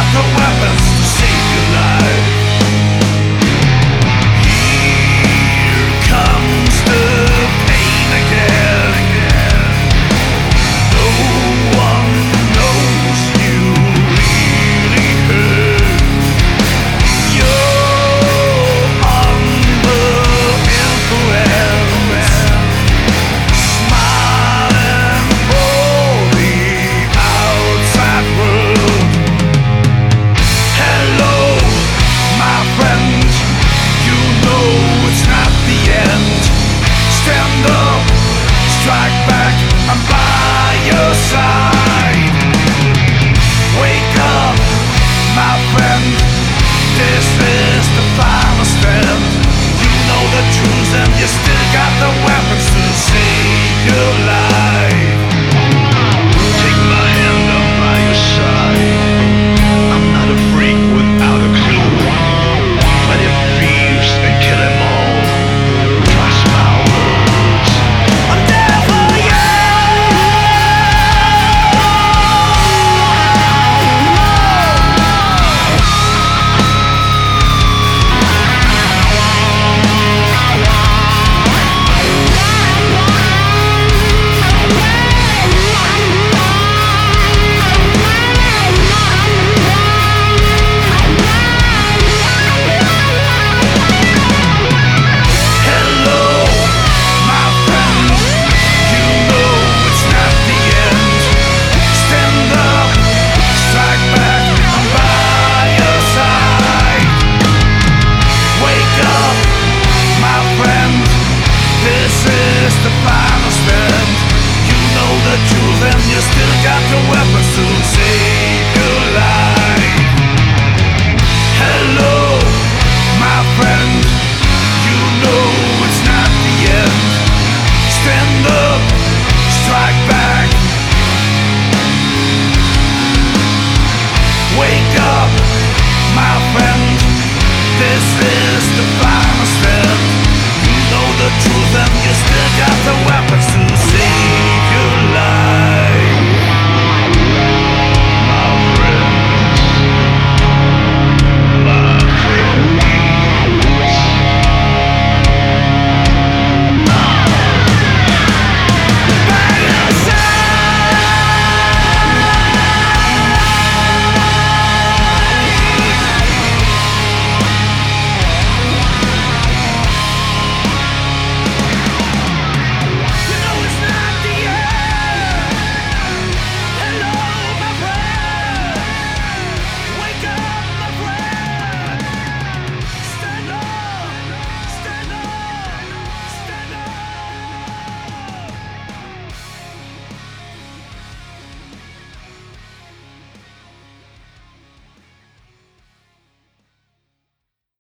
the weapons to save your life. Here comes the pain again. No one knows you really hurt. You're under influence, smiling for the outside world. Hello, my friend, you know it's not the end. Stand up, strike back, I'm by your side. Wake up, my friend, this is the final stand. You know the truth and you still got